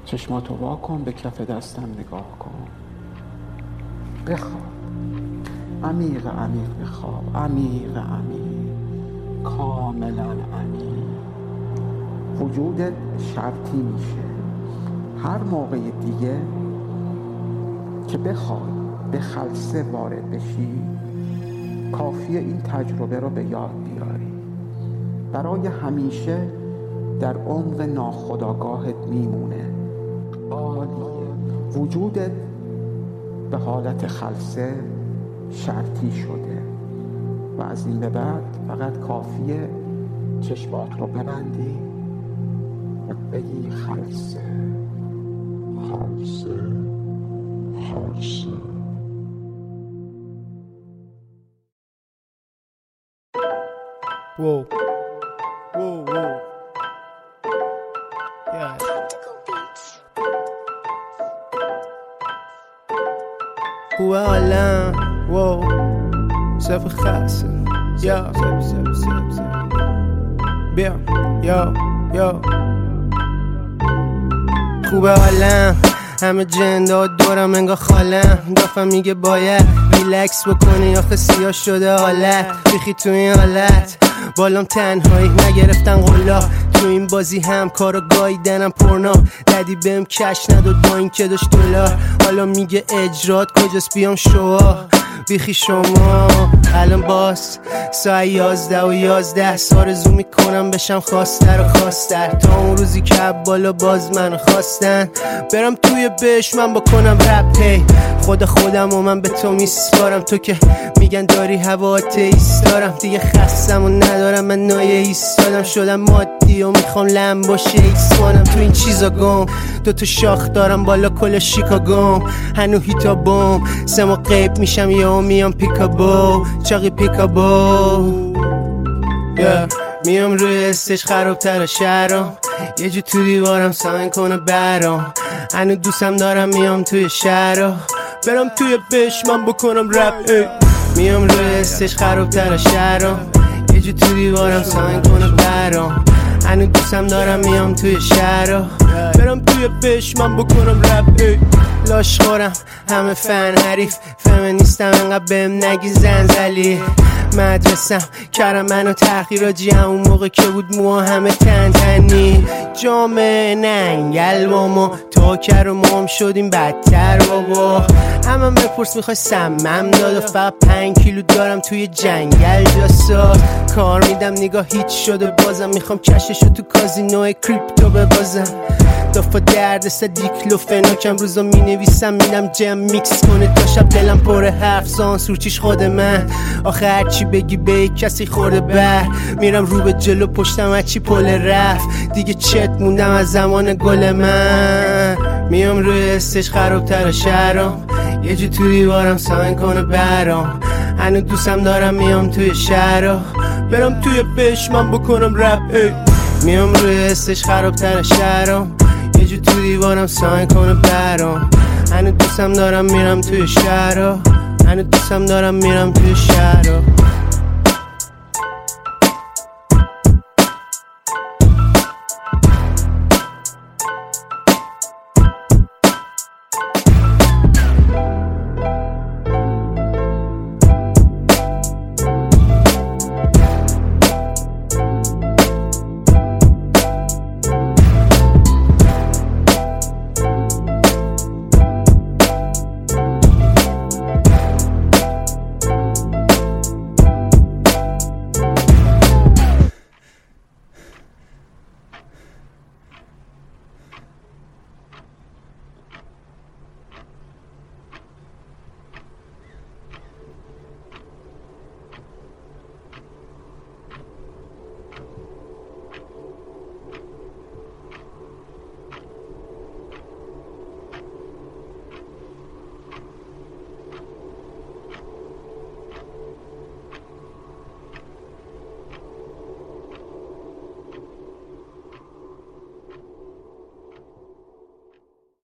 چشماتو وا کن، به کف دستم نگاه کن. بخواب عمیق عمیق، بخواب عمیق عمیق، کاملا عمیق. وجودت شرطی میشه هر موقع دیگه که بخوای به خلسه وارد بشی، کافیه این تجربه رو به یاد بیاری. برای همیشه در عمق ناخودآگاهت میمونه. عالیه. وجودت به حالت خلسه شرطی شده و از این به بعد فقط کافیه چشمات رو ببندی و بگی خلسه خلسه خلسه. Whoa, whoa, whoa. Yeah. خوبه حالم واو صف خاصه یا بیا یا خوبه حالم همه جندا دورم انگار خالم دافم میگه باید ریلکس بکنی آخه سیاه شده حالت بیخی تو این حالت بالام تنهایی نگرفتن قلا تو این بازی هم کارو گاییدنم پرنا ددی بهم کش نداد با این که داشت دلار حالا میگه اجرات کجاست بیام شوا بیخی شما الان باز ساعت 11:11 آرزو میکنم بشم خواستر و خواستر تا اون روزی که بالا باز منو خواستن برم توی بهش من بکنم رپ هی خودم و من به تو میسپارم تو که میگن داری هوا ایستارم دیگه خستم و ندارم من نایه ایستادم شدم مادی و میخوام لم باشه ایسمانم تو این چیزا گم دوتا شاخ دارم بالا کل شیکاگوم هنو هیتا بوم سمو قیب میشم یا میام پیکابو چاقی پیکابو میام روی استش خرابتر شهرام یه جو تو دیوارم ساین کنه برام هنو دوستم دارم میام توی شهرام برم توی بش من بکنم رپ میام روی استش خرابتر شهرام یه جو تو دیوارم ساین کنه برام هنو دوستم دارم میام توی شهرام برم توی بش من بکنم رپ لاش خورم همه فن حریف فمینیستم انقدر بهم نگی زنزلی مدرسم کردم منو تحقیراجی همون موقع که بود موها همه تنی جامعه ننگل با ما تا کر و مام شدیم بدتر بابا همه بپرس میخوای سمم داد و فقط 5 کیلو دارم توی جنگل جاساز کار میدم نگاه هیچ شده بازم میخوام کششو تو کازینو کریپتو ببازم دافا درد دیکلوفناکم روزا مینویسم میدم جم میکس کنه تا شب دلم پر حرف سانسورچیش خود من آخه هرچی بگی به کسی خورده بر میرم رو به جلو پشتم هرچی پل رفت دیگه چت موندم از زمان گل من میام روی استش خرابتر شهرام یه جو تو دیوارم ساین کنه برام هنو دوستم دارم میام توی شهرام برم توی بش من بکنم رپ میام روی استش خرابتر شهرام یه جو تو دیوارم ساین کنه برام هنو دوستم دارم میرم توی شهرام هنو دوستم دارم میرم توی شهرام